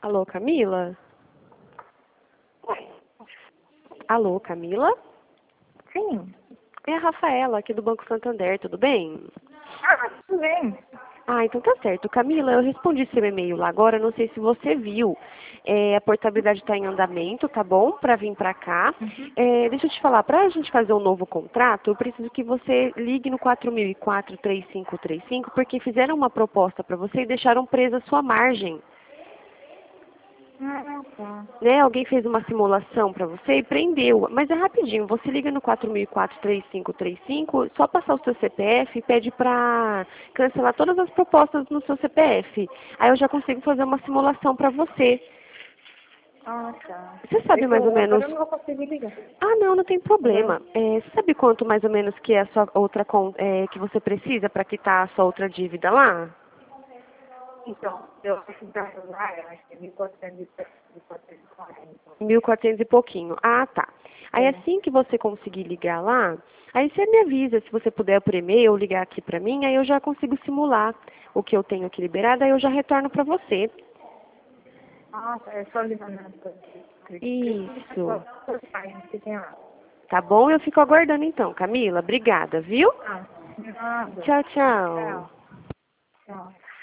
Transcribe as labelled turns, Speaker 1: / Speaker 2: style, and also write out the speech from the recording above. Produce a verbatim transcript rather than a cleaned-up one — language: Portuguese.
Speaker 1: Alô, Camila? Alô, Camila?
Speaker 2: Sim.
Speaker 1: É a Rafaela, aqui do Banco Santander, tudo bem?
Speaker 2: Ah, tudo bem.
Speaker 1: Ah, então tá certo. Camila, eu respondi seu e-mail lá agora, não sei se você viu. É, a portabilidade está em andamento, tá bom? Para vir para cá.
Speaker 2: Uhum.
Speaker 1: É, deixa eu te falar, para a gente fazer um novo contrato, eu preciso que você ligue no quatro mil e quatro, três cinco três cinco, porque fizeram uma proposta para você e deixaram presa a sua margem.
Speaker 2: Ah, tá.
Speaker 1: Né? Alguém fez uma simulação para você e prendeu. Mas é rapidinho, você liga no quatro mil e quatro, três cinco três cinco, só passar o seu C P F e pede para cancelar todas as propostas no seu C P F. Aí eu já consigo fazer uma simulação para você.
Speaker 2: Ah, tá.
Speaker 1: Você
Speaker 2: É
Speaker 1: sabe
Speaker 2: que
Speaker 1: mais ou
Speaker 2: eu,
Speaker 1: menos...
Speaker 2: agora eu não vou conseguir ligar.
Speaker 1: Ah, não, não tem
Speaker 2: Agora,
Speaker 1: problema. É, você sabe quanto mais ou menos que é a sua outra con- é, que você precisa para quitar a sua outra dívida lá?
Speaker 2: então, eu acho que pra lá, eu acho que é mil e quatrocentos e quarenta.
Speaker 1: Mil e quatrocentos e pouquinho. Ah, tá. Aí
Speaker 2: É.
Speaker 1: assim que você conseguir ligar lá, aí você me avisa, se você puder por e-mail ou ligar aqui pra mim, aí eu já consigo simular o que eu tenho aqui liberado, aí eu já retorno pra você.
Speaker 2: Ah, tá. É só ligar na
Speaker 1: Isso.
Speaker 2: que tem lá.
Speaker 1: Tá bom? Eu fico aguardando então, Camila. Obrigada, viu?
Speaker 2: Ah, de nada.
Speaker 1: Tchau, tchau.
Speaker 2: Tchau.